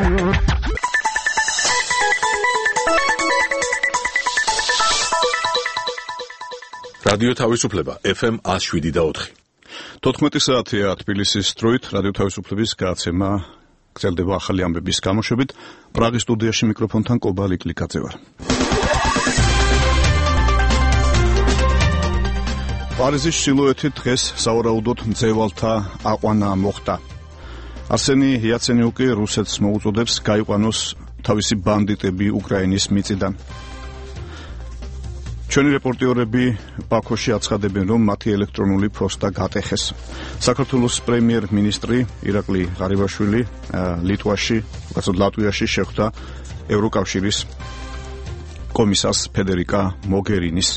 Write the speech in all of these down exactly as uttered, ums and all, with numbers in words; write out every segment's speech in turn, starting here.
რადიო თავისუფლება ეფ ემ one oh seven და four. თოთხმეტი საათია თბილისის დროით რადიო თავისუფლების გადაცემა გრძელდება ახალი ამბების გამოშვებით. პრაღის სტუდიაში მიკროფონთან კობალი კლიკაძე ვარ. პარიზის ჩრდილოეთით დღეს სავარაუდოდ მძევალთა აყვანა მოხდა. არსენი იაცენიუკი რუსეთს მოუწოდებს გაიყვანოს თავისი ბანდიტები უკრაინის მიწიდან. ჩვენი რეპორტიორები ბაქოში აცხადებენ, რომ მათი ელექტრონული ფოსტა გატეხეს. საქართველოს პრემიერ-მინისტრი ირაკლი ღარიბაშვილი ლიტვაში, უკაცოდ ლატვიაში შეხვდა ევროკავშირის კომისარს ფედერიკა მოგერინის.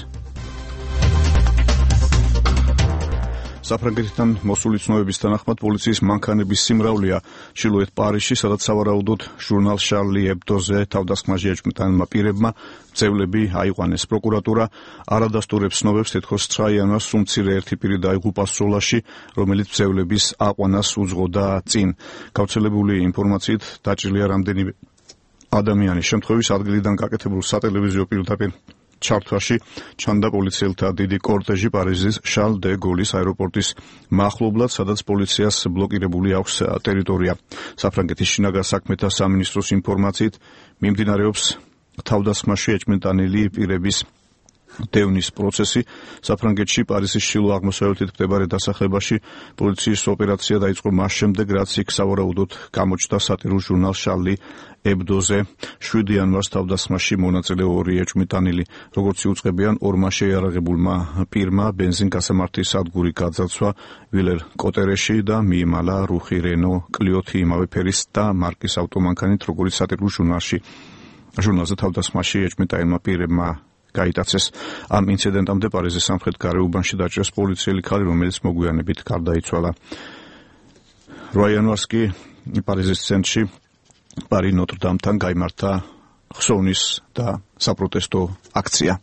საფრანგეთიდან მოსული ცნობების თანახმად პოლიციის მანქანების სიმრავლეა ჩრდილოეთ პარიზში, სადაც სავარაუდოდ ჟურნალ შარლი ებდოზე თავდასხმაში ეჭვმიტანილმა პირებმა მძევლები აიყვანეს. პროკურატურა არადასტურებს ცნობებს, თითქოს ცხრა იანვარს უმცირე ერთი პირი დაიღუპა სროლაში, რომელიც მძევლების აყვანას უძღოდა წინ. გავრცელებული ინფორმაციით დაჭრილია რამდენიმე ადამიანი. შემთხვევის ადგილიდან გაკეთებულ სატელევიზიო პირდაპირ ჩართვაში ჩანდა პოლიციელთა დიდი კორტეჟი პარიზის შარლ დე გოლის აეროპორტის მახლობლად, სადაც პოლიციას ბლოკირებული აქვს ტერიტორია. საფრანგეთის შინაგან საქმეთა სამინისტროს ინფორმაციით მიმდინარეობს თავდასხმაში ეჭვმიტანილი პირების დევნის პროცესი. საფრანგეთში პარიზის ჩრდილო-აღმოსავლეთით მდებარე დასახლებაში პოლიციის ოპერაცია დაიწყო მას შემდეგ, რაც იქ სავარაუდოდ გამოჩნდა სატირულ ჟურნალ შარლი ებდოზე. შვიდი იანვარს თავდასხმაში მონაწილე ორი ეჭვმიტანილი, როგორც იუწყებიან, ორმა შეიარაღებულმა პირმა ბენზინგასამართის სადგური გაძარცვა ვილერ კოტერეში და მიიმალა რუხი რენო კლიოთი იმავე ფერის და მარკის ავტომანქანით, როგორც სატირულ ჟურნალში. ჟურნალზე თავდასხმაში ეჭვმიტანილმა პირებმა გაიტაცეს. ამ ინციდენტამდე პარიზის სამხრეთ გარეუბანში დაჭრეს პოლიციელი ქალი, რომელიც მოგვიანებით გარდაიცვალა. რვა იანვარს კი პარიზის ცენტრში პარი ნოტრ-დამთან გაიმართა ხსოვნის და საპროტესტო აქცია.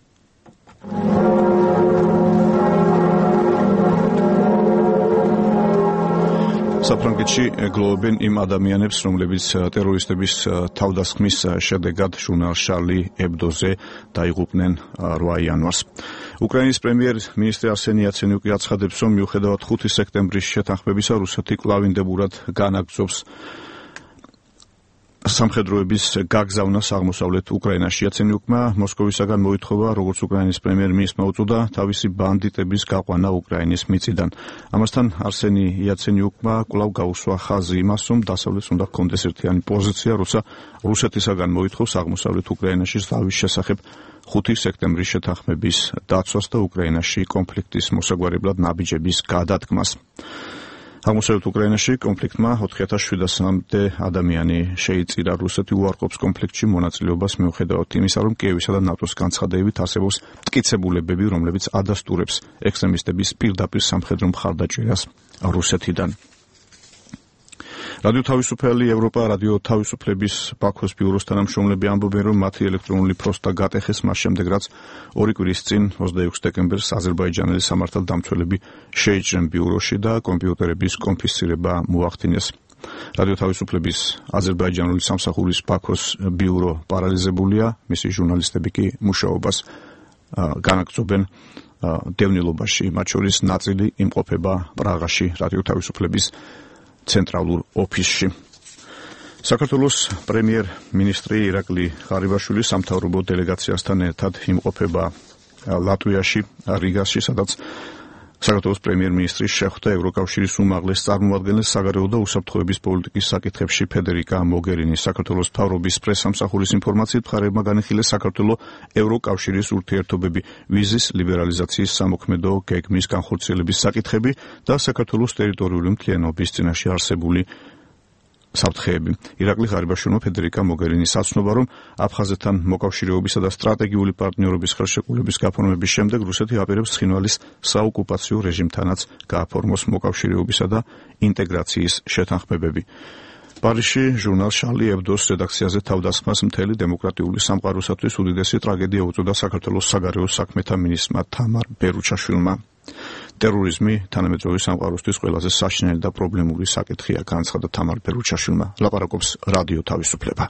საფრანგეთში გლოვობენ იმ ადამიანებს, რომლებიც ტერორისტების თავდასხმის შედეგად ჟურნალ შარლი ებდოზე დაიღუპნენ რვა იანვარს. უკრაინის პრემიერ-მინისტრი არსენი იაცენიუკი აცხადებს, რომ მიუხედავად ხუთი სექტემბრის შეთანხმებისა, რუსეთი კვლავინდებურად განაგრძობს სამხედროების გაგზავნას აღმოსავლეთ უკრაინაში. იაცენიუკმა მოსკოვისაგან მოითხოვა, როგორც უკრაინის პრემიერ-მინისტრმა უწოდა, თავისი ბანდიტების გაყვანა უკრაინის მიწიდან. ამასთან არსენი იაცენიუკმა კვლავ გაუსვა ხაზი იმას, რომ დასავლეთს უნდა ჰქონდეს ერთიანი პოზიცია, როცა რუსეთისაგან მოითხოვს აღმოსავლეთ უკრაინაში ზავის შესახებ ხუთი სექტემბრის შეთანხმების დაცვას და უკრაინაში კონფლიქტის მოსაგვარებლად ნაბიჯების გადადგმას. აღმოსავლეთ უკრაინაში კონფლიქტმა ოთხი ათას შვიდასამდე ადამიანი შეიწირა. რუსეთი უარყოფს კონფლიქტში მონაწილეობას მიუხედავად იმისა, რომ კიევისა და ნატოს განცხადებებით არსებობს მტკიცებულებები, რომლებიც ადასტურებს ექსტრემისტების პირდაპირ სამხედრო მხარდაჭერას რუსეთიდან. რადიო თავისუფალი ევროპა, რადიო თავისუფლების ბაქოს ბიუროს თანამშრომლები ამბობენ, რომ მათი ელექტრონული ფოსტა გატეხეს მას შემდეგ, რაც ორი კვირის წინ ოცდაექვსი დეკემბერს აზერბაიჯანელი სამართალდამცველები შეიჭრნენ ბიუროში და კომპიუტერების კონფისკირება მოახდინეს. რადიო თავისუფლების აზერბაიჯანული სამსახურის ბაქოს ბიურო პარალიზებულია, მისი ჟურნალისტები კი მუშაობას განაგრძობენ დევნილობაში, მათ შორის ნაწილი იმყოფება პრაღაში რადიო თავისუფლების ცენტრალურ ოფისში. საქართველოს პრემიერ-მინისტრი ირაკლი ღარიბაშვილი სამთავრობო დელეგაციასთან ერთად იმყოფება ლატვიაში, რიგაში, სადაც საქართველოს პრემიერ-მინისტრი შეხვდა ევროკავშირის უმაღლეს წარმომადგენელს საგარეო და უსაფრთხოების პოლიტიკის საკითხებში ფედერიკა მოგერინის. საქართველოს მთავრობის პრესსამსახურის ინფორმაციით, მხარეებმა განიხილეს საქართველოს ევროკავშირის ურთიერთობები, ვიზის ლიბერალიზაციის სამოქმედო გეგმის განხორციელების საკითხები და საქართველოს ტერიტორიული მთლიანობის წინაშე არსებული საფრთხეები. ირაკლი ღარიბაშვილმა ფედერიკა მოგერინის აცნობა, რომ აფხაზეთთან მოკავშირეობისა და სტრატეგიული პარტნიორობის ხელშეკრულების გაფორმების შემდეგ რუსეთი აპირებს ცხინვალის საოკუპაციო რეჟიმთანაც გააფორმოს მოკავშირეობისა და ინტეგრაციის შეთანხმებები. პარიზში ჟურნალ შარლი ებდოს რედაქციაზე თავდასხმას მთელი დემოკრატიული სამყაროსათვის უდიდესი ტრაგედია უწოდა საქართველოს საგარეო საქმეთა მინისტრმა თამარ ბერუჩაშვილმა. ტერორიზმი თანამედროვე სამყაროსთვის ყველაზე საშინელი და პრობლემური საკითხია, განცხადა თამარ პერუჩაშვილმა. ლაპარაკობს რადიო თავისუფლება.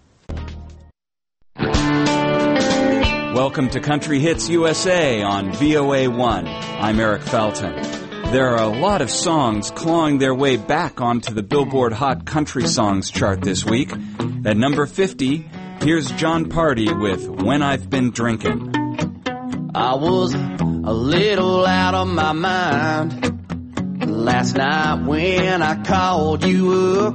Welcome to Country Hits U S A on V O A one. I'm Eric Felton. There are a lot of songs clawing their way back onto the Billboard Hot Country Songs chart this week. At number fifty, here's John Party with When I've Been Drinking. I was a little out of my mind last night when I called you up.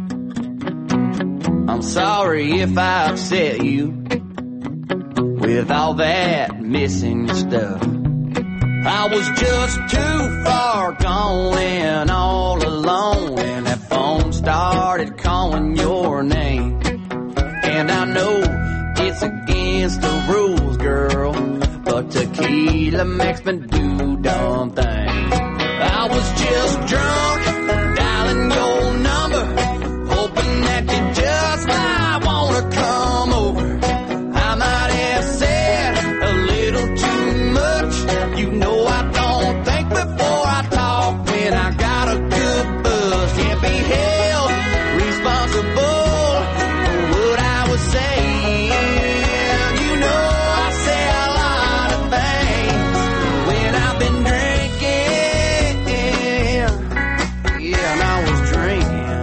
I'm sorry if I upset you with all that missing stuff. I was just too far gone and all alone, and that phone started calling your name. And I know it's against the rules, girl, but tequila makes me do dumb things. I was just drunk, dialing your number, hoping that you just might wanna come over. I might have said a little too much. You know I don't think before I talk when I got a good buzz. Can't be held responsible for what I was saying. You know I say a lot of things when I've been drinking. Yeah, and I was drinking.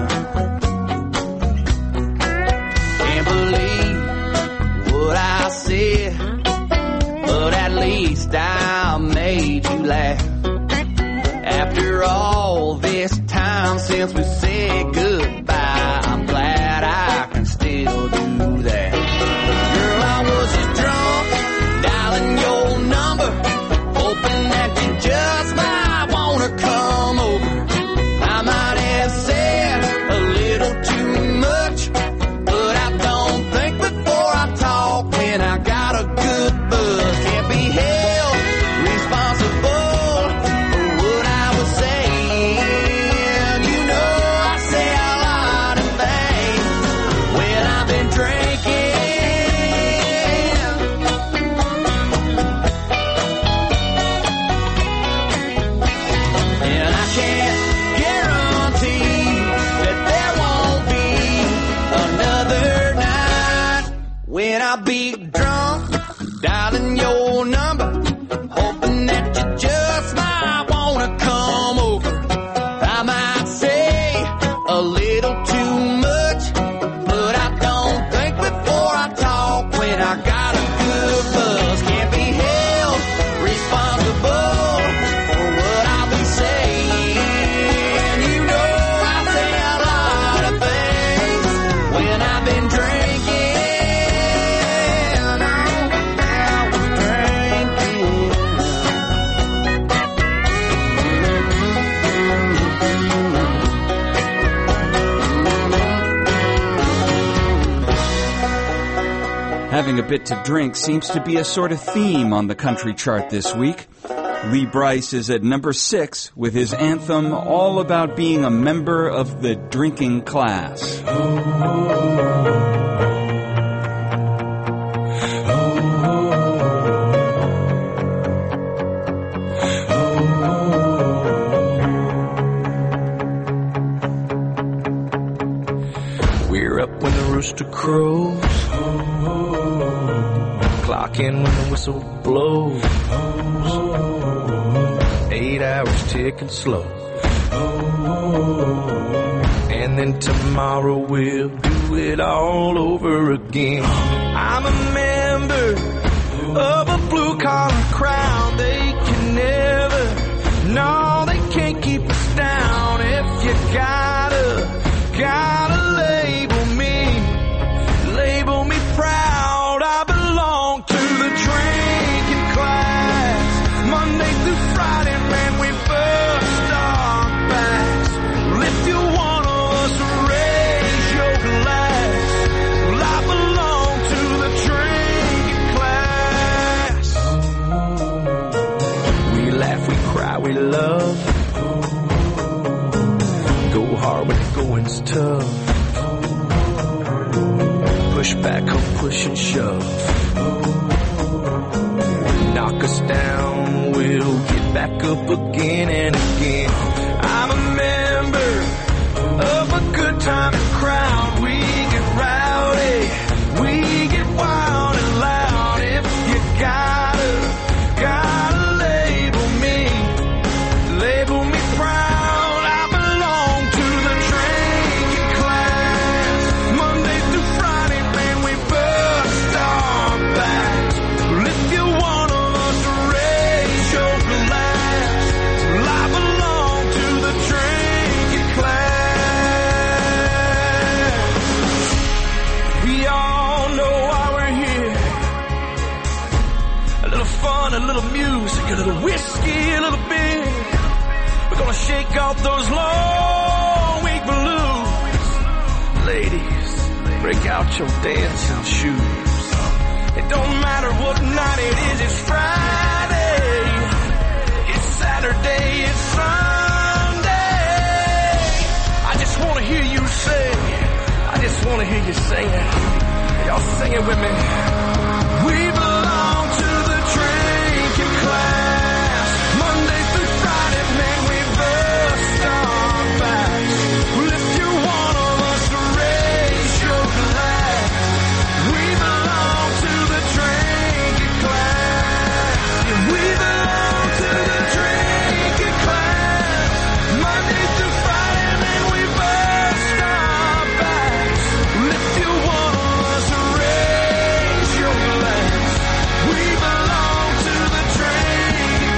Can't believe what I said, but at least I made you laugh. After all this time since we said goodbye, I'm glad I can still do that. Girl, I was just drunk, dialing your number, hoping that you just might wanna come over. I might have said a little too much, but I don't think before I talk when I got a good buzz. Can't be held responsible for what I was saying. You know I say a lot of things when I've been drinking. And I can't guarantee that there won't be another night when I be drunk, dialing your number, hoping that you just might wanna come over. I might say a little too much, but I don't think before I talk when I got a good buzz. Can't be held responsible for what I'll be saying. You know I say a lot of things when I've been drinking. Oh, I was drinking. Having a bit to drink seems to be a sort of theme on the country chart this week. Lee Brice is at number six with his anthem all about being a member of the drinking class. We're up when the rooster crows, clock in when the whistle blows, eight hours ticking slow, and then tomorrow we'll do it all over again. I'm a member of a blue-collar crowd. They can never, no, they can't keep us down. If you gotta, gotta label me, label me proud. I belong to the drinking class. Monday through Friday, man, we bust our backs. Well, if you want us, raise your glass. Well, I belong to the drinking class. We laugh, we cry, we love. Go hard when the going's tough. Push back, come push and shove. Knock us down, we'll get back up again and again. I'm a member of a good time crowd. We get rowdy, we get wild and loud. If you gotta, gotta label me, label me proud. I belong to the drinking class. Monday through Friday, man, we bust our backs. Well, if you're one of us, raise your glass. Well, I belong to the drinking class. We all know why we're here. A little fun, a little music, a little whiskey, a little beer. We're gonna shake off those long week blues. Ladies, break out your dancing shoes. It don't matter what night it is, it's Friday, it's Saturday, it's Sunday. I just wanna hear you sing, I just wanna hear you sing it. Y'all sing it with me. We belong to the drinking class. Monday through Friday, man, we bust our backs. Well, if you're one of us, raise your glass. We belong to the drinking class. Yeah, we belong to the drinking class. Monday through Friday, man, we bust our backs. Well, if you're one of us, raise your glass. We belong to the drinking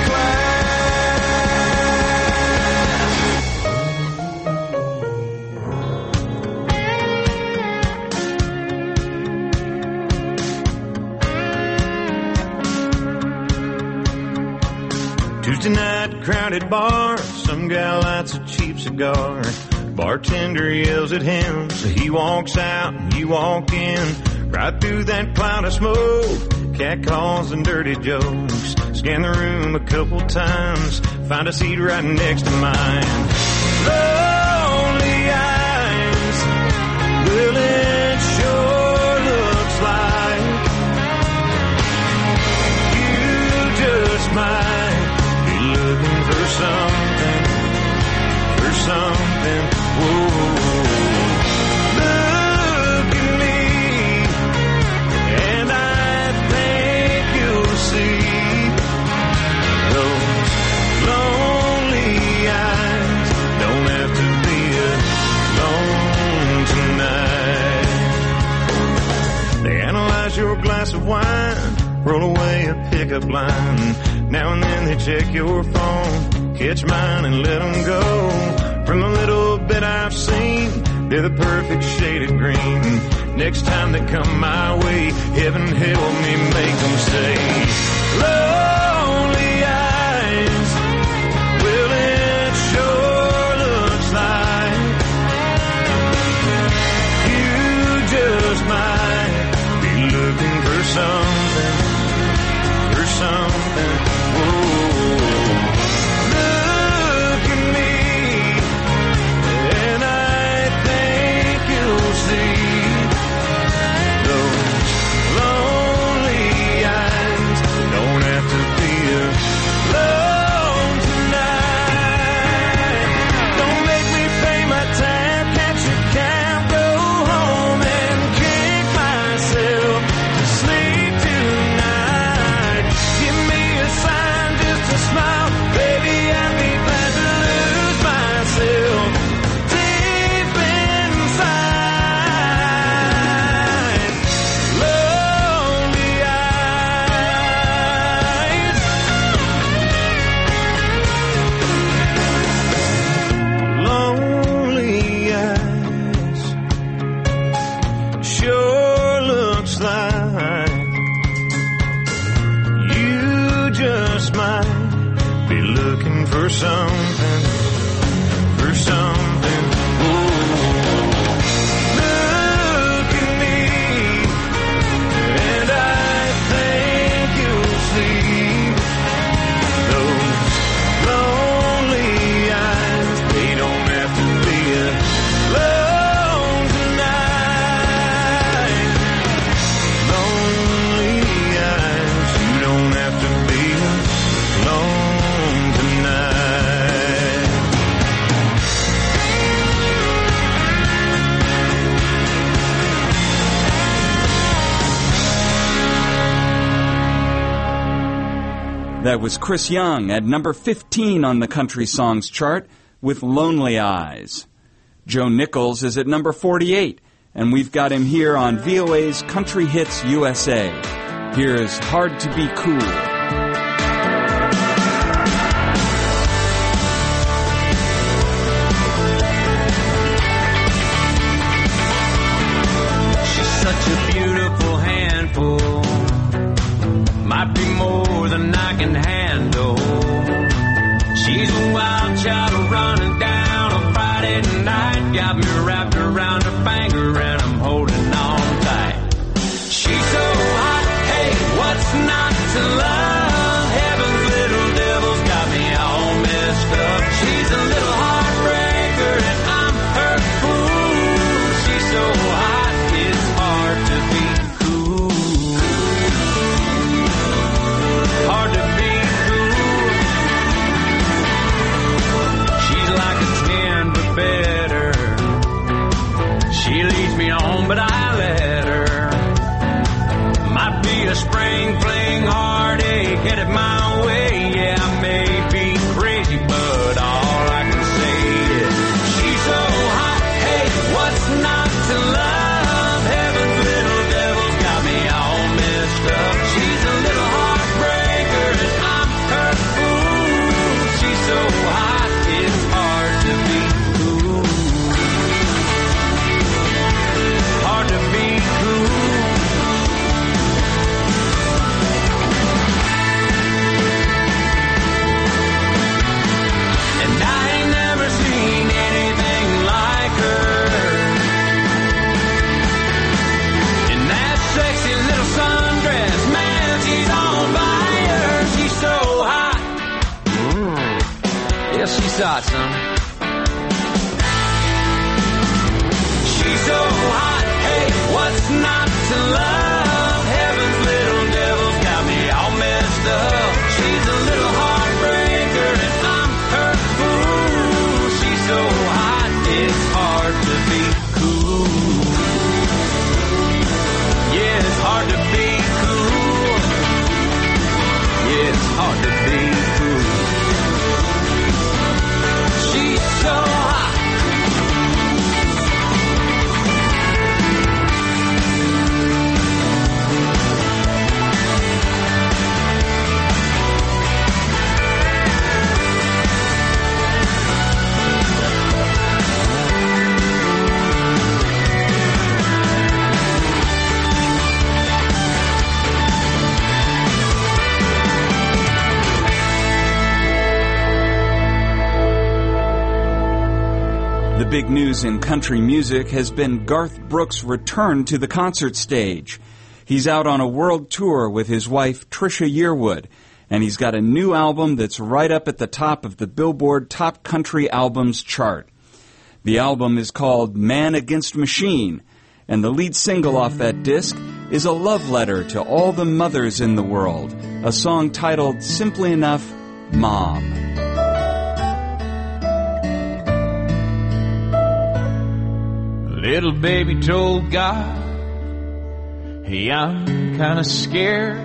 Tuesday night, crowded bar. Some guy lights a cheap cigar. Bartender yells at him, so he walks out and you walk in. Right through that cloud of smoke, cat calls and dirty jokes. Scan the room a couple times, find a seat right next to mine. Lonely eyes, well it sure looks like you just might be looking for something, for something. Whoa, look at me, and I think you'll see those lonely eyes don't have to be alone tonight. They analyze your glass of wine, roll away a pickup line. Now and then they check your phone, catch mine and let them go. From the little bit I've seen, they're the perfect shade of green. Next time they come my way, heaven help me make them say, lonely eyes, well it sure looks like you just might be looking for something, for something. Whoa. Look at me, and I think you'll see those lonely eyes don't have to be alone tonight. Don't make me pay my tab, catch a cab, go home and kick myself to sleep tonight. Give me a sign, just a smile, baby, I'd be glad to lose myself deep inside. Lonely eyes, lonely eyes, sure looks like you just might be looking for something, for something. Ooh. Look at me, and I think you'll see those lonely eyes. They don't have to be alone tonight. Lonely eyes, you don't have to be alone That was Chris Young at number fifteen on the Country Songs chart with Lonely Eyes. Joe Nichols is at number forty-eight, and we've got him here on V O A's Country Hits U S A. Here's Hard to Be Cool. Might be more than I can handle. She's a wild child running down a Friday night. Got me wrapped around her finger and I'm holding on tight. She's so hot, hey, what's not to love? Heaven's little devil's got me all messed up. She's a little heartbreaker and I'm her fool. She's so hot, it's hard to be cool. Hard to be cool. She's like a ten but better. She leads me on, but I let her. Might be a spring fling heartache headed my way. Yeah, I may be crazy, but all I can say is she's so hot. Hey, what's not to love? Heaven's little devil's got me all messed up. She's a little heartbreaker and I'm her fool. She's so hot, it's hard to be cool. Hard to be cool. And I ain't never seen anything like her. In that sexy little sundress, man, she's on fire. She's so hot. Yeah, she's hot, son. She's so hot, hey, what's not to love? Heaven's little devil's got me all messed up. She's a little heartbreaker and I'm her fool. She's so hot, it's hard to be cool. Yeah, it's hard to be cool. Yeah, it's hard to be cool. She's so hot. The big news in country music has been Garth Brooks' return to the concert stage. He's out on a world tour with his wife, Trisha Yearwood, and he's got a new album that's right up at the top of the Billboard Top Country Albums chart. The album is called Man Against Machine, and the lead single off that disc is a love letter to all the mothers in the world, a song titled simply enough, Mom. Little baby told God, hey, I'm kinda scared.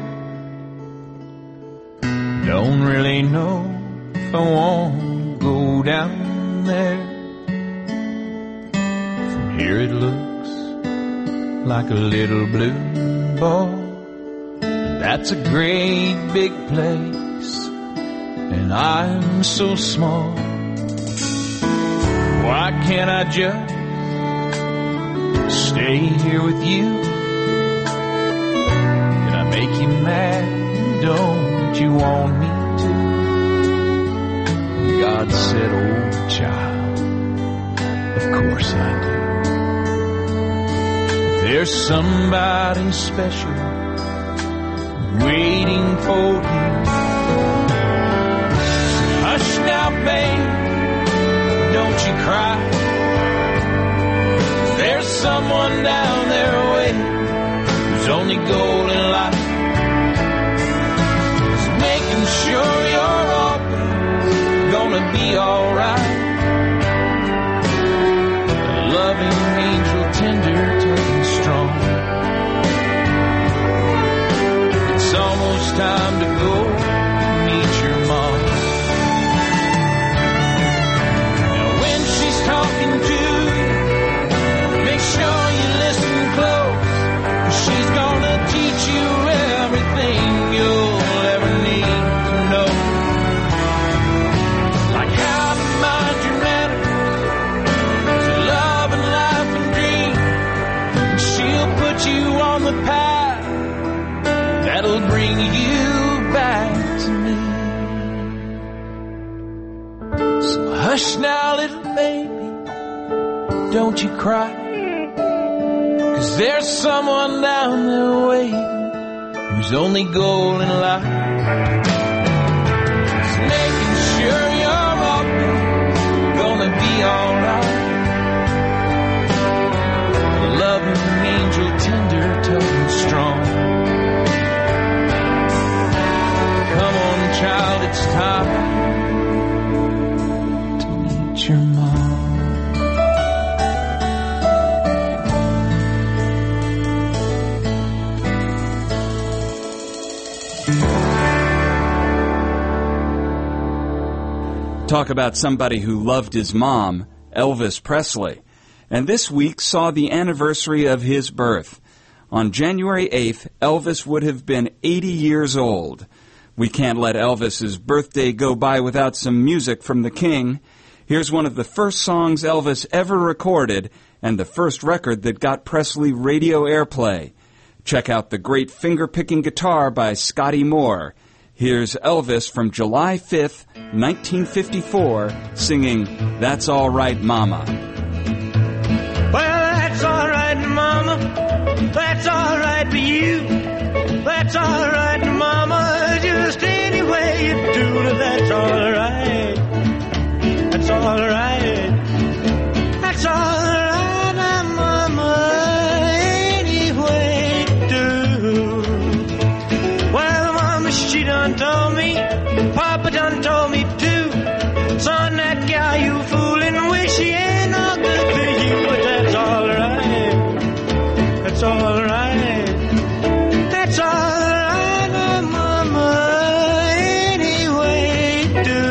Don't really know if I want to go down there. From here it looks like a little blue ball. That's a great big place, and I'm so small. Why can't I just stay here with you? Did I make you mad? Don't you want me to? God said, oh child, of course I do. There's somebody special waiting for you. Hush now, babe, don't you cry. There's someone down there waiting whose only goal in life is making sure you're always gonna be alright. A loving angel, tender, tough and strong. It's almost time to go, me the path that'll bring you back to me. So hush now, little baby, don't you cry, 'cause there's someone down there waiting whose only goal in life is making sure you're always gonna be alright. A loving angel, tender, tough and strong. Come on, child, it's time to meet your mom. Talk about somebody who loved his mom, Elvis Presley. And this week saw the anniversary of his birth. On January eighth, Elvis would have been eighty years old. We can't let Elvis's birthday go by without some music from the King. Here's one of the first songs Elvis ever recorded and the first record that got Presley radio airplay. Check out the great finger-picking guitar by Scotty Moore. Here's Elvis from July fifth, nineteen fifty-four, singing That's All Right, Mama. Well, that's all right, Mama. That's all right for you. That's all right, Mama. Just any way you do it, that's all right. That's all right. That's all right, Mama. Any way you do. Well, Mama, she done told me. Papa done told me too. Son, that guy you fooling with, she ain't no good for you. But that's all right. That's all right. That's all right, Mama. Any way you do.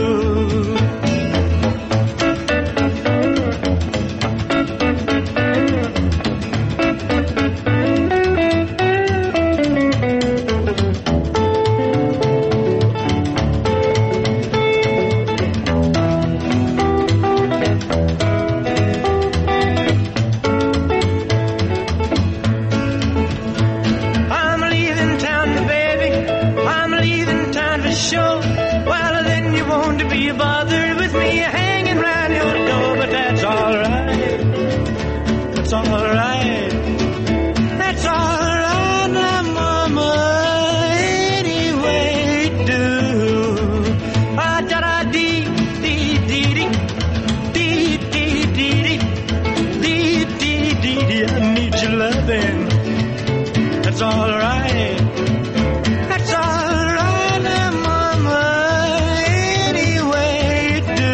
That's all right. That's all right now, Mama. Any way you do. Ah, da da dee dee dee dee dee dee dee dee dee dee dee. I need your loving. That's all right. That's all right now, Mama. Any way you do.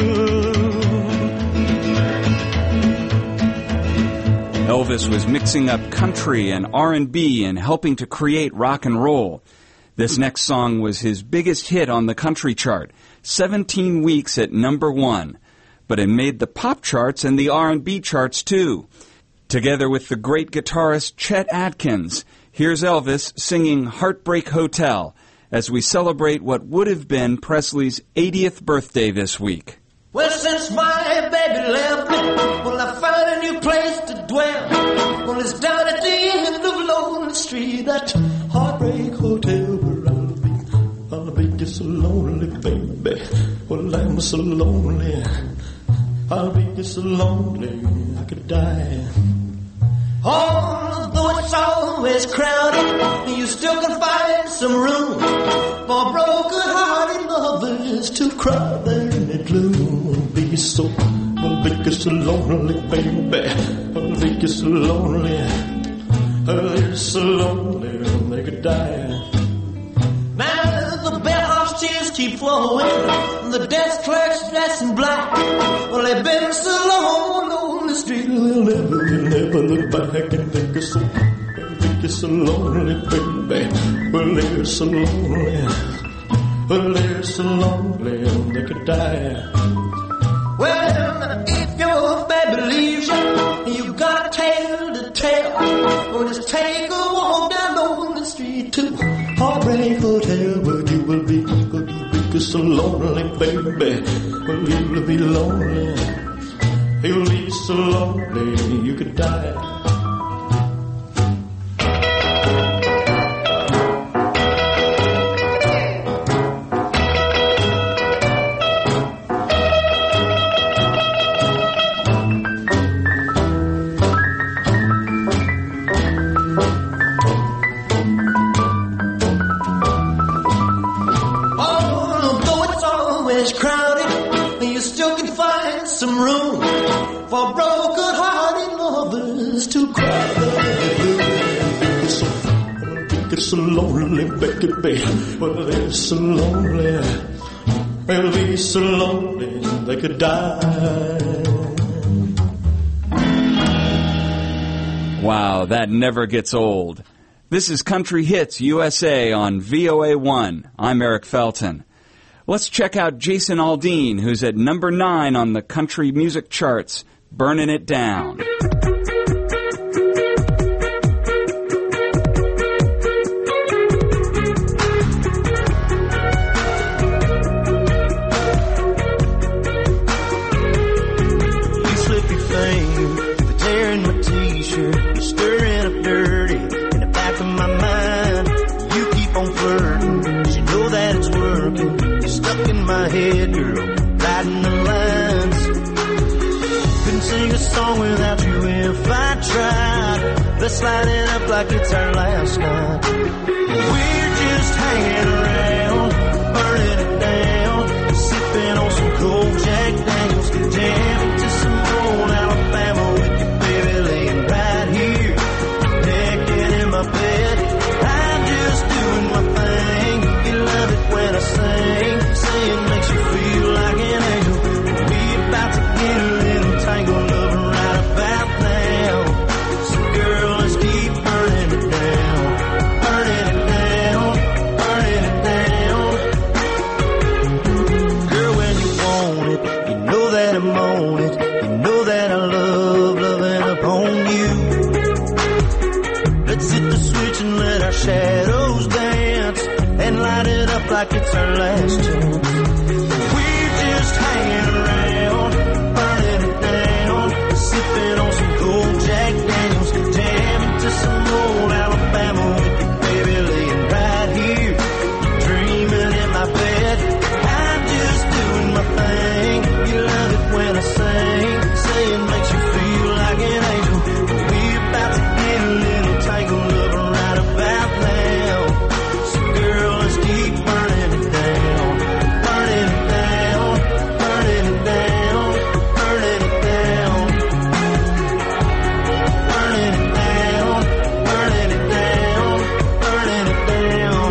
Elvis was mixing up country and R and B and helping to create rock and roll. This next song was his biggest hit on the country chart, seventeen weeks at number one. But it made the pop charts and the R and B charts too. Together with the great guitarist Chet Atkins, here's Elvis singing Heartbreak Hotel as we celebrate what would have been Presley's eightieth birthday this week. Well, since my baby left me, well, I found a new place to dwell. Well, it's down at the end of Lonely Street, that Heartbreak Hotel where I'll be. I'll be just so lonely, baby. Well, I'm so lonely. I'll be just so lonely, I could die. Although it's always crowded, you still can find some room for broken-hearted lovers to cry there in the gloom. I'll be so, I'll be just so lonely, baby. I'll be just so lonely. I'll be so lonely, they could die. Now the bellhop's tears keep flowing, the desk clerk's dressed in black. Well, they've been so long on the street, they'll never, they'll never look back and think it's so, think it's so lonely, baby. Well, they're so lonely, well, they're so lonely, they could die. Well, if your baby leaves you, you got a tale to tell. Well, just take a walk down on the street to Heartbreak Hotel, where you will be, where you will be so lonely, baby. Well, you will be lonely. You'll be so lonely, you could die. it's so lonely, baby. Well, they're so lonely. They'll be so lonely they could die. Wow, that never gets old. This is Country Hits U S A on V O A one. I'm Eric Felton. Let's check out Jason Aldean, who's at number nine on the country music charts, Burning It Down. Head, girl, riding the lines. Couldn't sing a song without you if I tried. Let's light it up like it's our last night. We're just hanging around, burning it down, sipping on some cold Jack Daniels, jamming to some old Alabama with you, baby, laying right here, naked in my bed. I'm just doing my thing. You love it when I sing. It makes you feel like an angel. We about to get a little tangled up right about now. So girl, let's keep burning it down, burning it down, burning it down. Girl, when you want it, you know that I'm on it. You know that I love loving upon you. Let's hit the switch and let our shadows dance and light it up like it's our last chance. Hanging around, burning it down, sipping on some cold Jack Daniels, jamming to some old Alabama with you, baby, laying right here, dreaming in my bed. I'm just doing my thing. You love it when I sing, say it makes you feel like an angel. We about to get a little tangled up right about now. So girl, let's keep burning it down, burning it down. Burning it down, burning it down, burning it down, burning it down, burning it down.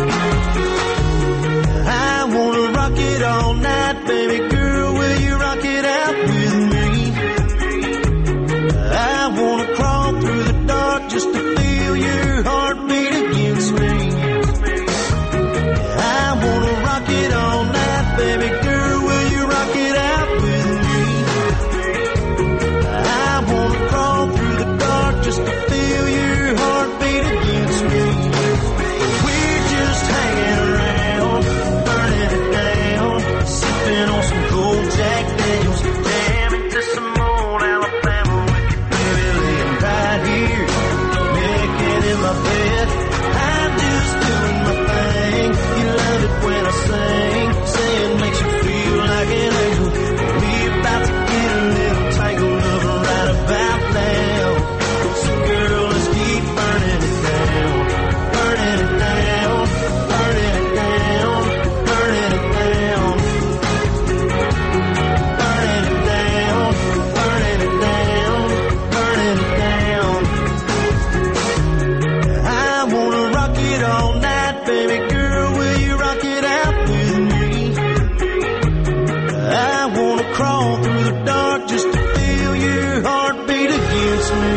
I wanna rock it all night, baby girl, will you rock it out with me? I wanna crawl through the dark just to feel your heartbeat against me. I wanna rock it all night, baby girl, will you rock it out with me? I wanna crawl through the dark just to feel your heartbeat against me. We're just hanging around, burning it down, sipping on some cold Jack Daniels, jamming to some old Alabama with you, baby, laying right here, naked in my bed. I'm just doing my thing. You love it when I sing, say it makes you feel like an angel. We about to get a little tangled up right about now. So girl, let's keep burning it down, burning it down, burning it down, burning it down, burning it down, burning it down, burning it down. I wanna rock it all night, baby girl, will you rock it out with me? I wanna crawl through the dark just to feel your heartbeat against me.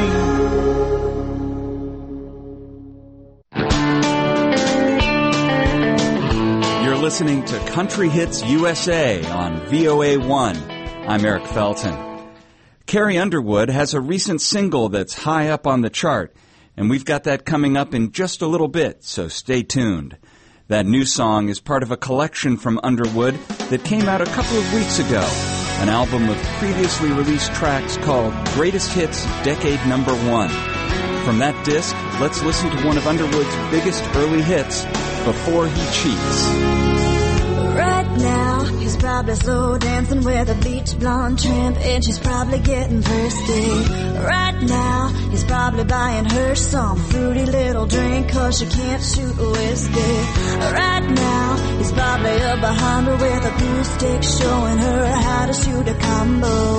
You're listening to Country Hits U S A on V O A one. I'm Eric Felton. Carrie Underwood has a recent single that's high up on the chart, and we've got that coming up in just a little bit, so stay tuned. That new song is part of a collection from Underwood that came out a couple of weeks ago, an album of previously released tracks called Greatest Hits Decade Number One. From that disc, let's listen to one of Underwood's biggest early hits, Before He Cheats. Right now, he's probably slow dancing with a beach blonde tramp, and she's probably getting thirsty. Right now, he's probably buying her some fruity little drink, cause she can't shoot whiskey. Right now, he's probably up behind her with a glue stick, showing her how to shoot a combo.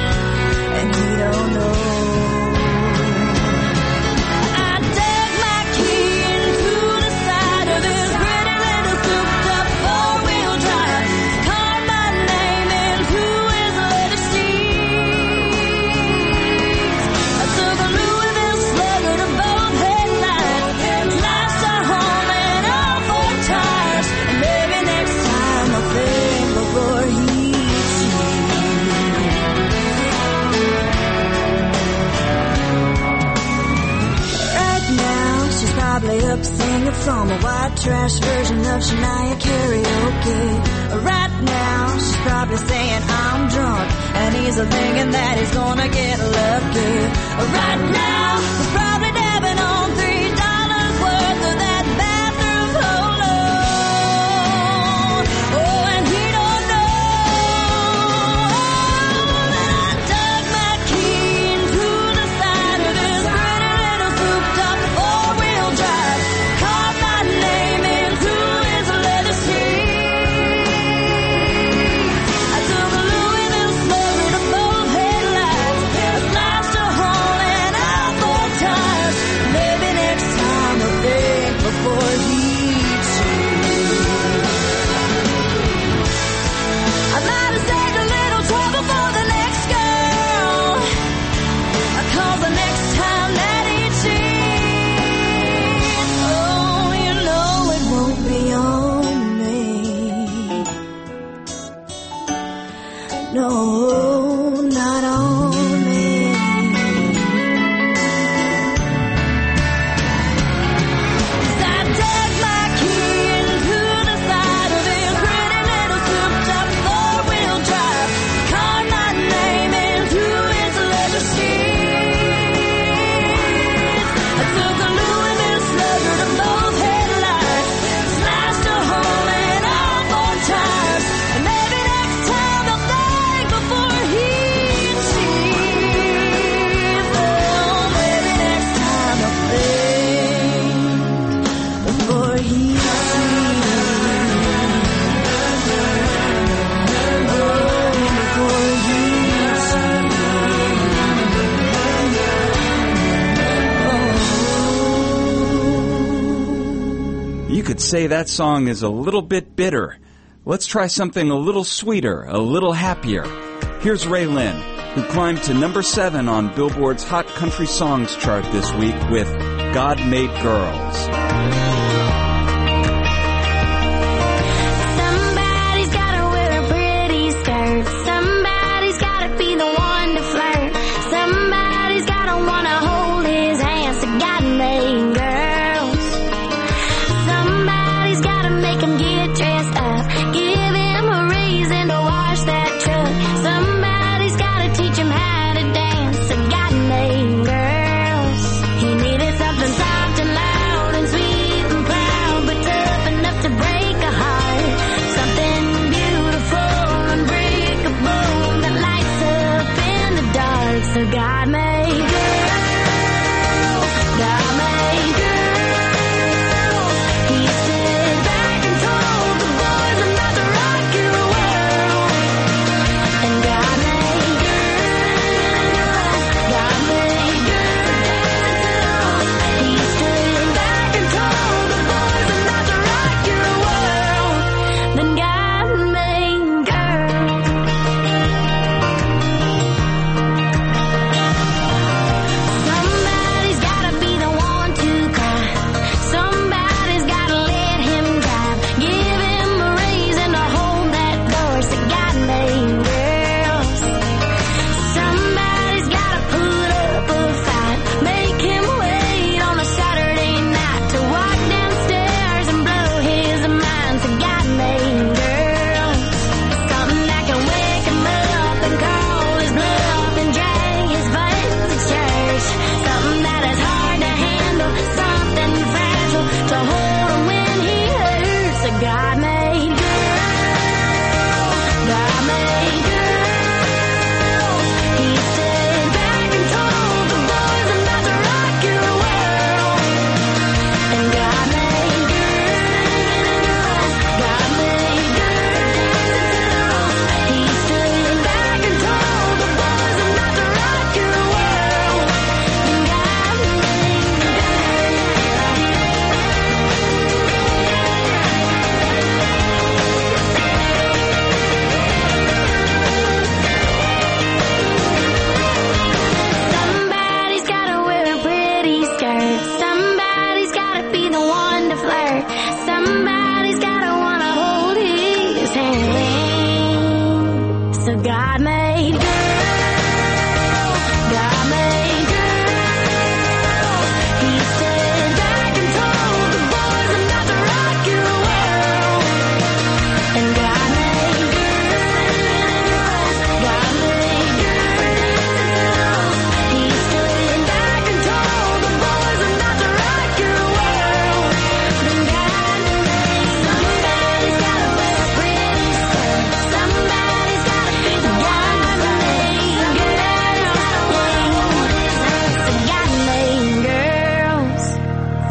And he don't know. I dug my up singing from a white trash version of Shania karaoke. Right now, she's probably saying I'm drunk, and he's thinking that he's gonna get lucky. Right now, he's probably dabbing on three dollars worth of that bathroom polo. Oh, and he don't know that I dug my key into the side of his pretty little souped-up four-wheel drive, carved my name into his leather seat. I took a Louisville slugger to both headlights, I slashed a hole in all four tires. Maybe next time I'll think before he cheats. I might have saved a little trouble for the next girl, 'cause the next time that he cheats, oh, you know it won't be on me. No, not on me. 'Cause I dug my key into the side of his pretty little souped-up four-wheel drive, carved my name into his leather seats. I took a Louisville slugger to both headlights, slashed a hole in all four tires, and maybe next time I'll think before he cheats. Oh, maybe next time I'll think before he cheats. You could say that song is a little bit bitter. Let's try something a little sweeter, a little happier. Here's Ray Lynn, who climbed to number seven on Billboard's Hot Country Songs chart this week with God Made Girls. Somebody's gotta wear a pretty skirt. Somebody's gotta be the one to flirt. Somebody's gotta wanna hold his hand. So God made girls. Somebody's gotta make him get dressed up. Give him a reason to wash that truck. Somebody's gotta teach him how to dance. So God made girls. He needed something soft and loud and sweet and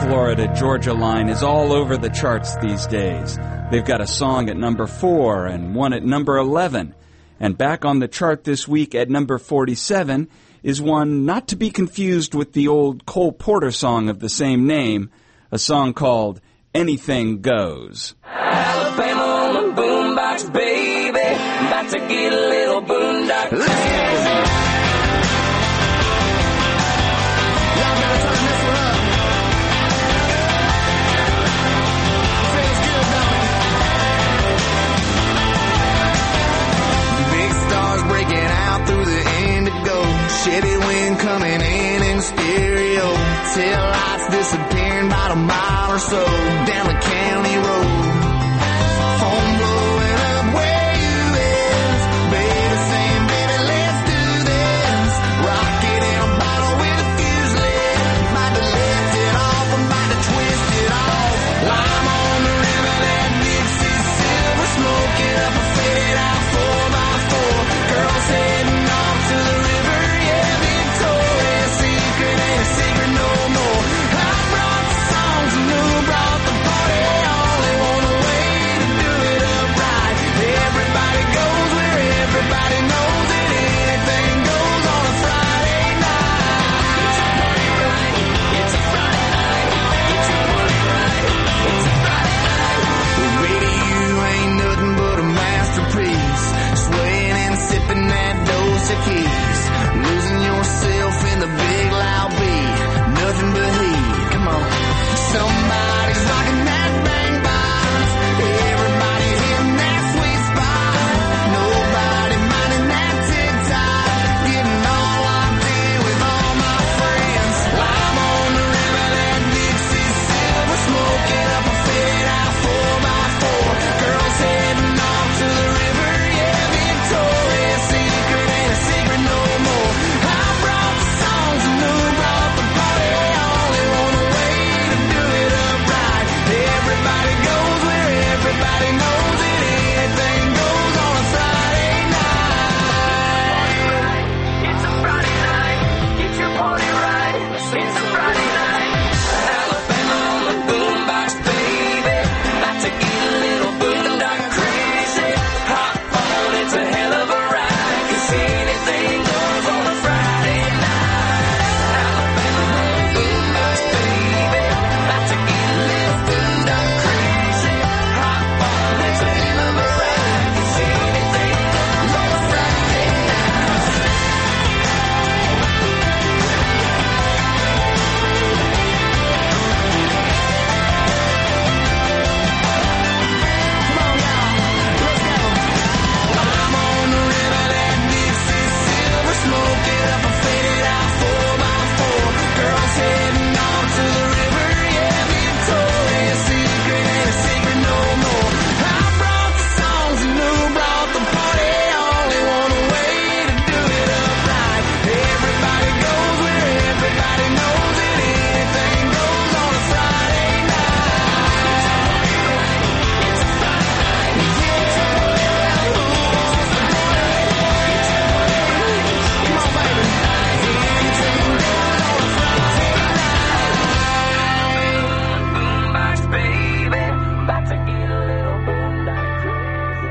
Florida-Georgia line is all over the charts these days. They've got a song at number four and one at number eleven. And back on the chart this week at number forty-seven is one not to be confused with the old Cole Porter song of the same name, a song called Anything Goes. Alabama on the boombox, baby, about to get a little boondock. Let's go. Chevy wind coming in in stereo. Tail lights disappearing about a mile or so down the county road. Phone blowing up where you is. Baby saying, baby, let's do this. Rocket in a bottle with a fuse lit. About to lift it off, I'm about to twist it off. Lime on the river, that Dixie silver. Smoking up a faded out four by four. Girls heading off to the river. Keys, losing yourself in the big loud beat, nothing but heat. Come on, somebody's rocking that bang box, everybody hitting that sweet spot, nobody minding that tick tock, getting all locked in with all my friends. Lime on the river, that Dixie silver, smoking up a fade out four by four. Girls heading off to the river, yeah, Victoria's Secret. Secret no more. I brought the songs and who brought the party. Only want a way to do it up right. Everybody goes where everybody knows it. Anything goes on a Friday night. It's a Friday night. Get your party right. It's a Friday night. Alabama on the boombox, baby. About to get a little boondock crazy. Hop on, it's a hell of a ride. 'Cause anything goes on a Friday night. Alabama on the boombox, baby. About to get a little boondock crazy. Hop on, it's a hell of a ride. 'Cause anything goes on a Friday night. Come on, y'all. Let's go. I'm on the river, that Dixie silver, smoking up a faded out four by four. Girls heading off to the river, yeah, Victoria's Secret ain't a secret no more. I brought the songs and who brought the party. Only want a way to do it up right. Everybody goes where everybody knows it. Anything goes on a Friday night. It's a Friday night. It's a Friday night. Who wants to party? It's a Friday night. Come on, baby. Anything goes on a Friday night. Boombox, baby. About to get a little boondock crazy.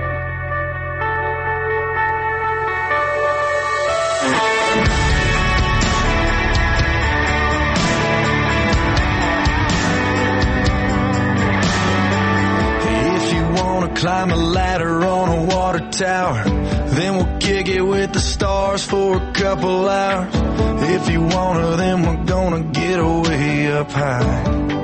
If you wanna climb a ladder on a water tower, then we'll kick it with the stars for a couple hours. If you wanna, then we're gonna get way up high.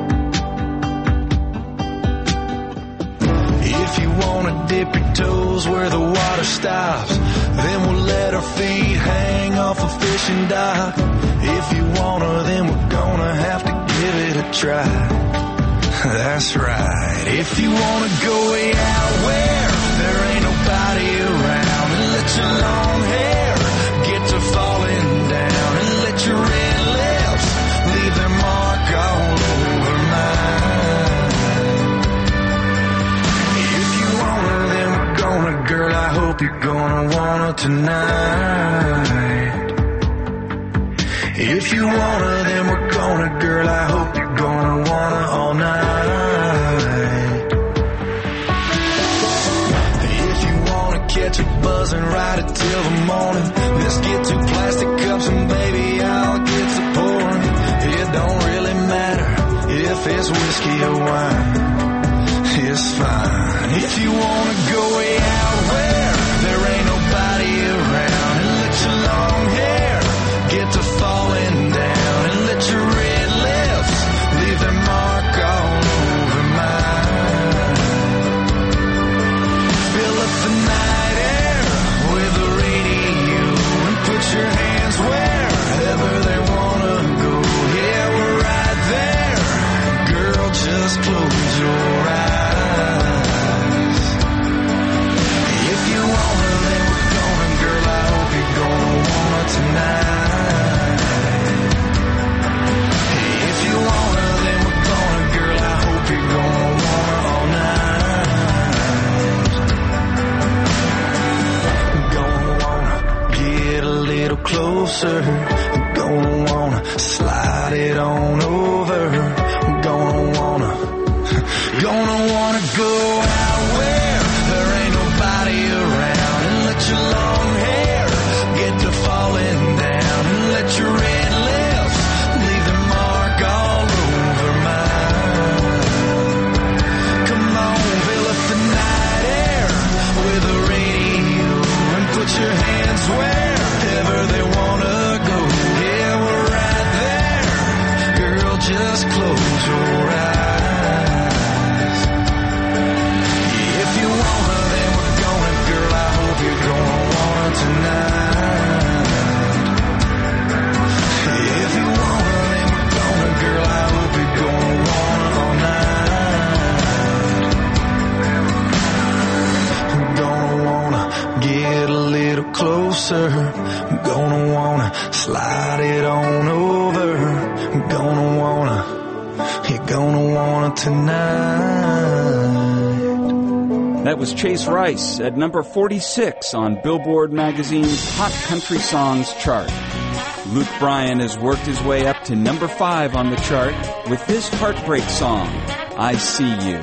If you wanna dip your toes where the water stops, then we'll let our feet hang off a fishing dock. If you wanna, then we're gonna have to give it a try. That's right. If you wanna go way out where there ain't nobody around, and let your long hair get to falling down, and let your red lips leave their mark all over mine. If you wanna, then we're gonna, girl, I hope you're gonna wanna tonight. If you wanna, then we're gonna, girl, I hope you're gonna wanna if it's whiskey or wine, it's fine. If you wanna go way out where there ain't nobody around, and let your long hair get to falling down, and let your red lips leave their mark all over mine. Fill up the night air with the radio and put your hands wherever they wanna go. Yeah, we're right there. Girl, just close your eyes. If you wanna, then we're going. Girl, I hope you're gonna wanna tonight. If you wanna, then we're going. Girl, I hope you're gonna wanna all night. Gonna wanna get a little closer. Gonna wanna slide it on over. Gonna wanna, gonna wanna go out where there ain't nobody around, and let your long hair get to falling down, and let your red lips leave their mark all over mine. Come on, fill up the night air with the radio and put your hands wherever they wanna go. Yeah, we're right there. Girl, just close your eyes. If you wanna, then we're going. Girl, I hope you're gonna wanna tonight. If you wanna, then we're going. Girl, I hope you're gonna wanna all night. Gonna wanna get a little closer. Gonna wanna slide it on over. Gonna wanna, you're gonna wanna tonight. That was Chase Rice at number forty-six on Billboard magazine's Hot Country Songs chart. Luke Bryan has worked his way up to number five on the chart with his heartbreak song, I See You.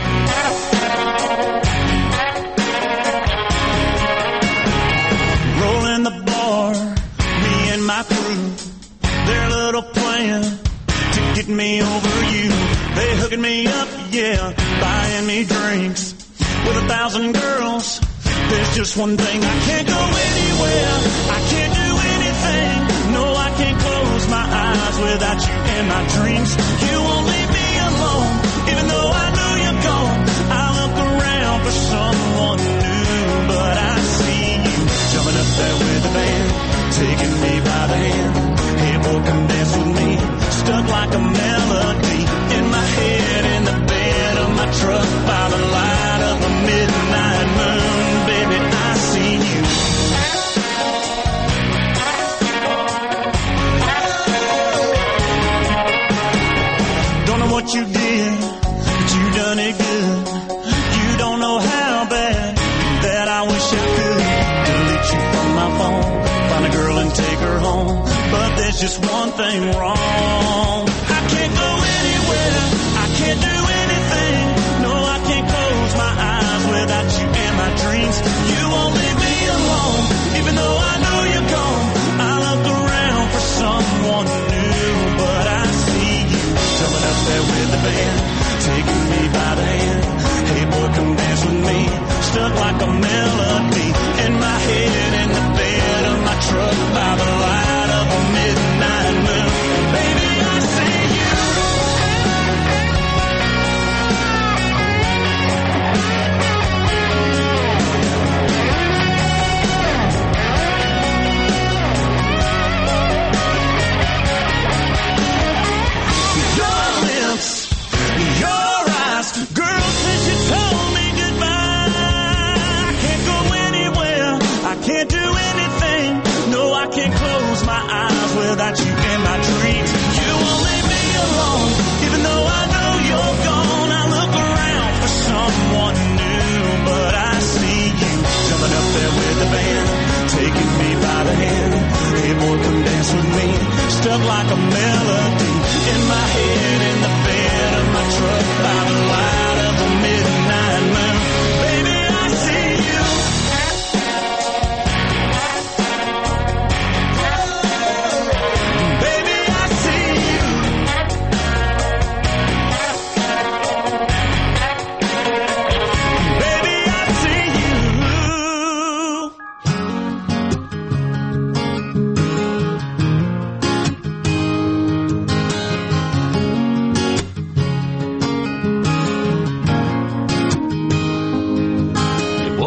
Rolling the bar, me and my crew, their little plan to get me over you. They hooking me up, yeah, buying me drinks. With a thousand girls, there's just one thing. I can't go anywhere, I can't do anything. No, I can't close my eyes without you in my dreams. You won't leave me alone, even though I know you're gone. I look around for someone new, but I see you jumping up there with the band, taking me by the hand. Hey boy, come dance with me. Stuck like a melody in my head, in the bed of my truck, by the light of a midnight moon. Baby, I see you. Don't know what you did, but you done it good. You don't know how bad that I wish I could delete you from my phone, find a girl and take her home. But there's just one thing wrong. I can't go anywhere, I can't do anything. No, I can't close my eyes without you in my dreams. You won't leave me alone, even though I know you're gone. I look around for someone new, but I see you jumping up there with the band, taking me by the hand. Hey boy, come dance with me. Stuck like a melody in my head, in the bed of my truck, by the light of a midnight moon. Baby, I see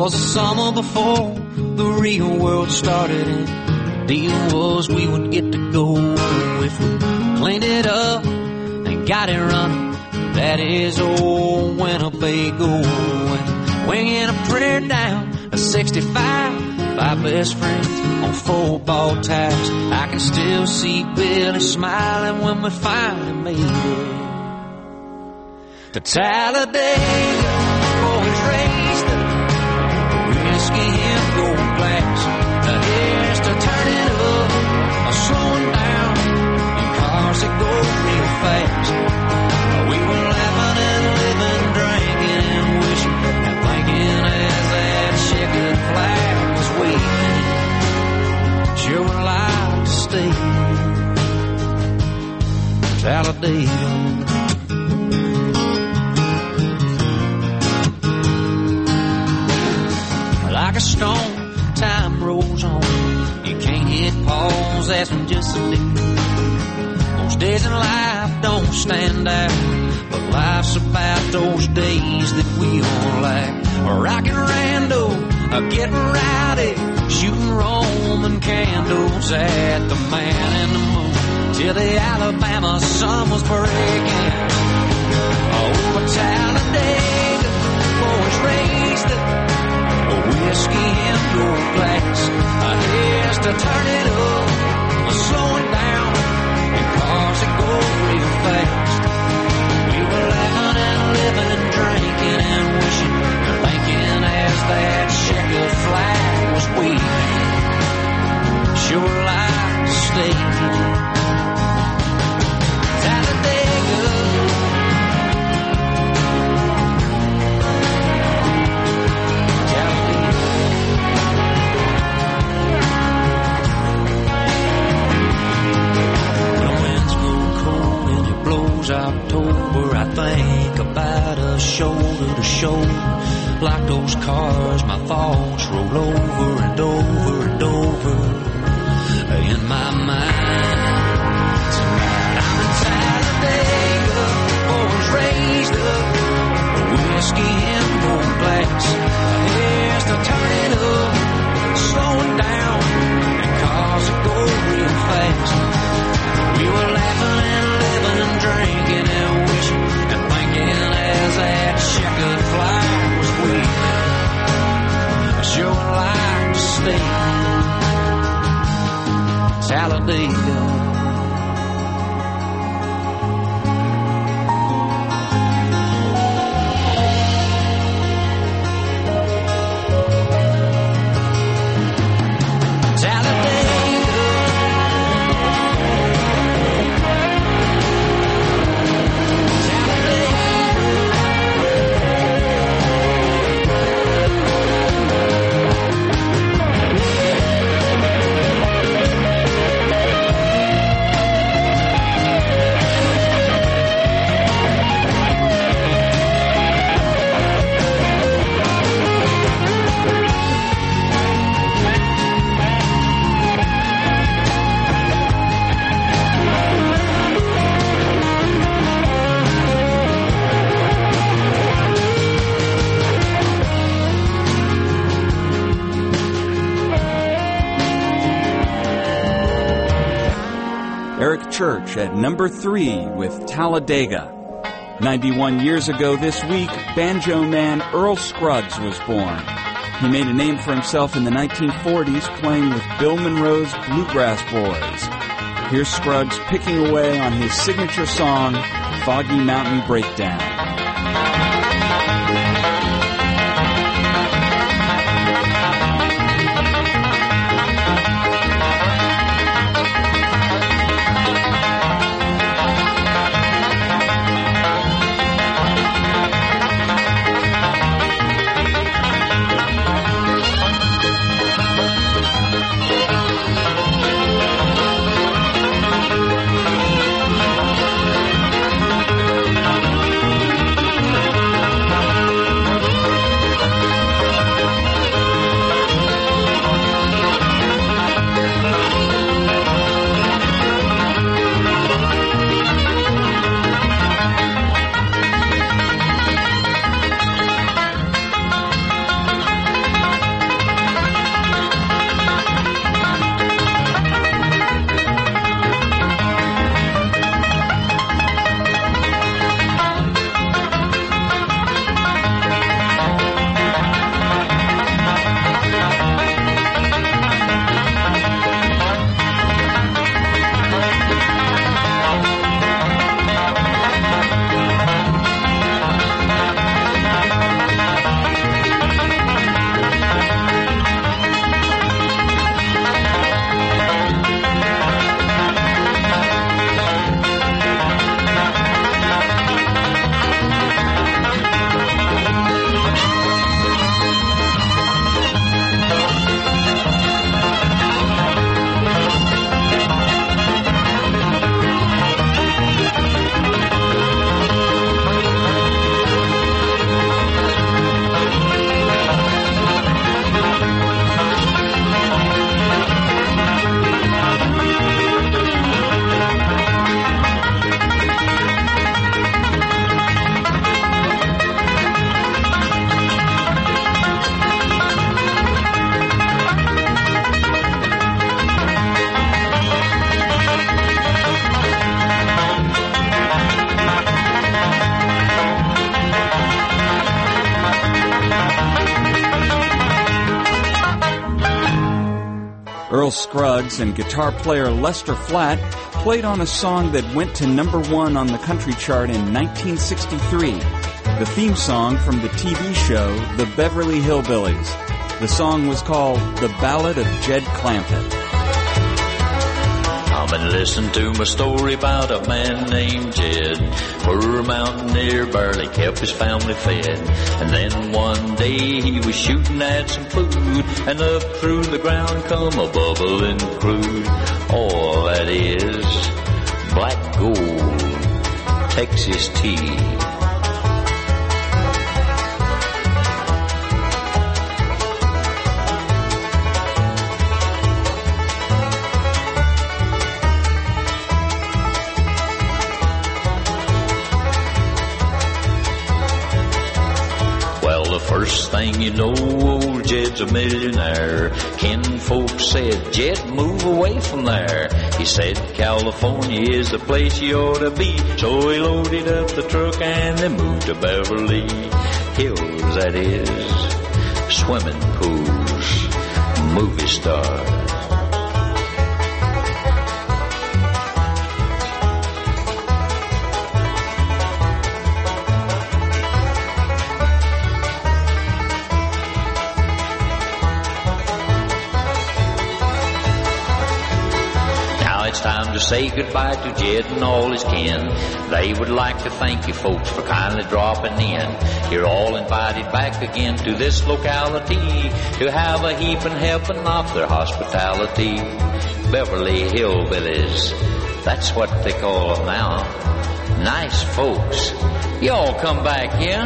'Twas the summer before the real world started, and the deal was we would get to go if we cleaned it up and got it running. That is old Winnebago, and winging a prayer down a sixty-five, five best friends on football ties. I can still see Billy smiling when we finally made it to Talladega. Boys raised the whiskey and gold glass. Now here's to turning up or slowing down in cars that go real fast. We were laughing and living, drinking and wishing and thinking as that checkered flag was waving. Sure would like to stay Talladega. Like a stone, time rolls on. You can't hit pause, that's when just a day. Most days in life don't stand out, but life's about those days that we all like. Rockin' Rando, getting rowdy, shooting Roman candles at the Man in the Moon, till the Alabama sun was breaking. Over Talladega, boys raised the whiskey in your glass. Here's to turn it up, slow it down, in cars that go real fast. We were laughing and living and drinking and wishing and thinking as that checkered flag was waving. Sure like to stay Talladega. October, I think about us shoulder to shoulder. Like those cars, my thoughts roll over and over and over in my mind. Tonight I'm in Talladega, boys raised up, whiskey in gold glass. Here's to turn it up, slowing down, and cars that go real fast. We were laughing and living and drinking and wishing and thinking as that checkered flag was waving. I sure would like to stay Talladega. Church at number three with Talladega. ninety-one years ago this week, banjo man Earl Scruggs was born. He made a name for himself in the nineteen forties playing with Bill Monroe's Bluegrass Boys. Here's Scruggs picking away on his signature song, Foggy Mountain Breakdown. Earl Scruggs and guitar player Lester Flatt played on a song that went to number one on the country chart in nineteen sixty-three, the theme song from the T V show The Beverly Hillbillies. The song was called The Ballad of Jed Clampett. I've been listening to my story about a man named Jed. Poor mountaineer barely kept his family fed. And then one day he was shooting at some food, and up through the ground come a bubbling crude. All that is black gold, Texas tea. First thing you know, old Jed's a millionaire. Ken folks said, Jed, move away from there. He said, California is the place you ought to be. So he loaded up the truck and they moved to Beverly Hills, that is, swimming pools, movie stars. Time to say goodbye to Jed and all his kin. They would like to thank you folks for kindly dropping in. You're all invited back again to this locality to have a heaping helping of their hospitality. Beverly Hillbillies, that's what they call them now. Nice folks. You all come back here.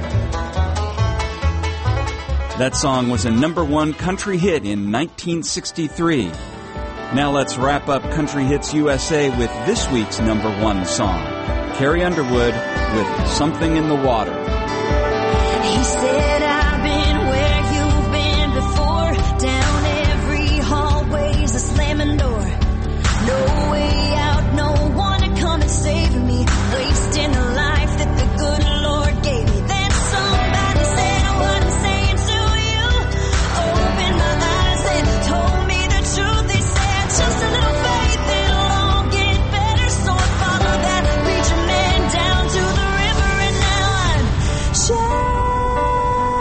That song was a number one country hit in nineteen sixty-three. Now let's wrap up Country Hits U S A with this week's number one song, Carrie Underwood with Something in the Water. He said, I've been where you've been before, down every hallway's a slamming door. No way out, no one to come and save me, wasting the life that the good Lord gave me. Then somebody said what I'm saying to you, opened my eyes and told me the truth. They said, just a little faith, it'll all get better. So I followed that preacher man down to the river, and now I'm sure.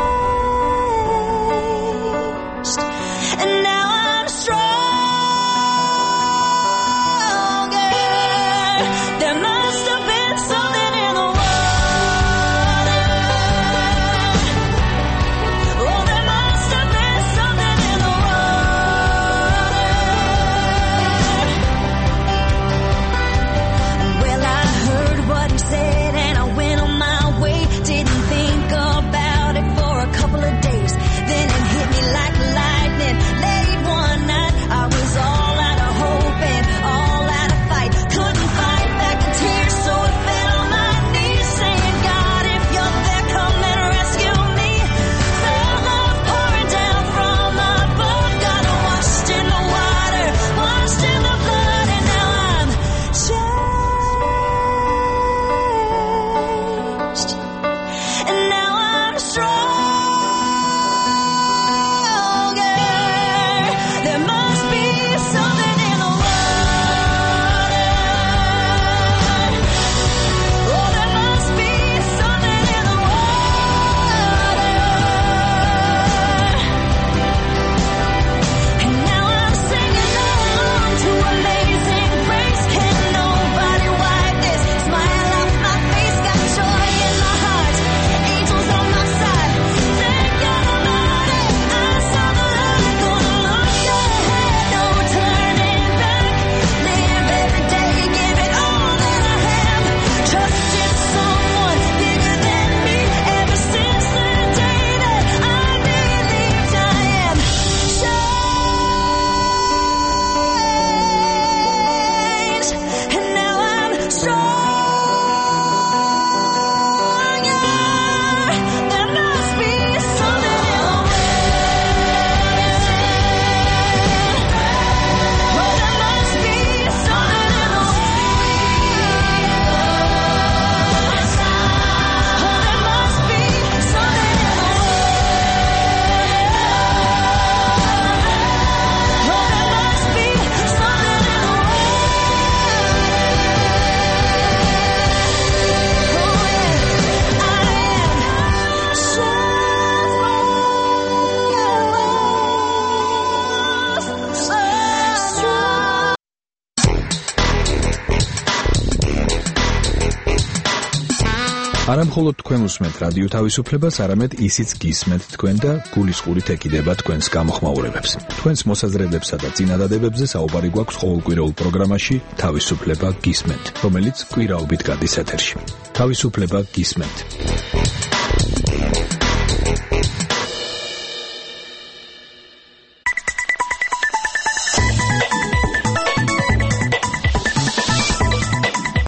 არა მხოლოდ თქვენ უსმენთ რადიო თავისუფლებას, არამედ ისიც გისმენთ თქვენ და გულისყურით ეკიდება თქვენს გამოხმაურებებს. თქვენს მოსაზრებებსა და წინადადებებზე საუბარი გვაქვს ყოველკვირეულ პროგრამაში თავისუფლება გისმენთ, რომელიც კვირაობით გადის ეთერში. თავისუფლება გისმენთ.